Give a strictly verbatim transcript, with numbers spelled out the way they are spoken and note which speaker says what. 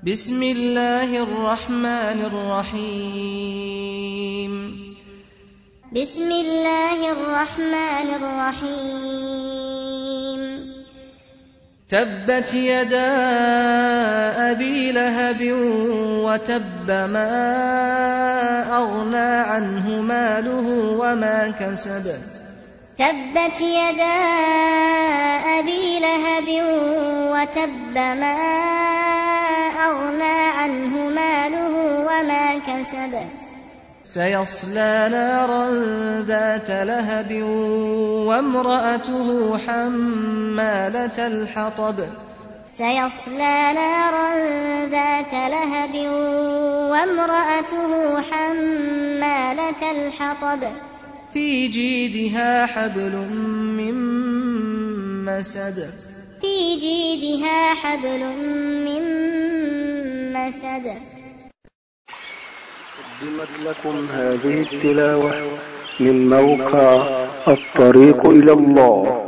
Speaker 1: بسم الله الرحمن الرحيم
Speaker 2: بسم الله الرحمن الرحيم
Speaker 1: تبت يدا أبي لهب وتب ما أغنى عنه ماله وما كسب
Speaker 2: تبت يدا أبي لهب وتب ما أغنى عنه ماله وما كسب
Speaker 1: سيصلى نارا ذات لهب وامرأته حمالة الحطب
Speaker 2: سيصلى نارا ذات لهب وامرأته حمالة الحطب
Speaker 1: في جيدها حبل من مسد
Speaker 2: في جيدها حبل من مسد.
Speaker 3: قدمت لكم هذه التلاوة من موقع الطريق إلى الله.